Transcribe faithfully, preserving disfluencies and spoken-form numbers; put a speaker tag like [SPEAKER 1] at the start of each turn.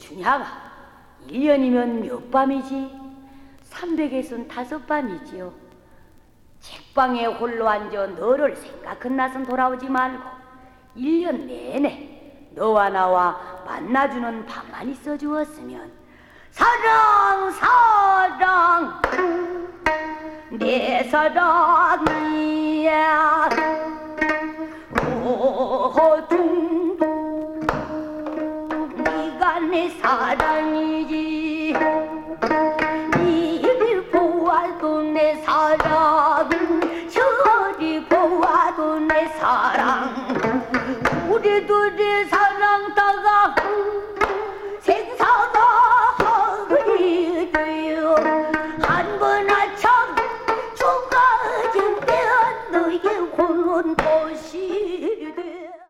[SPEAKER 1] 춘향아, 일 년이면 몇 밤이지? 삼백에선 다섯 밤이지요. 책방에 홀로 앉아 너를 생각한 낮은 돌아오지 말고 일 년 내내 너와 나와 만나주는 밤만 있어 주었으면 사랑 사랑 내 사랑이야 오중도 네가 내 사랑이지 이리 보아도 내 사랑 저리 보아도 내 사랑 우리 둘의 사랑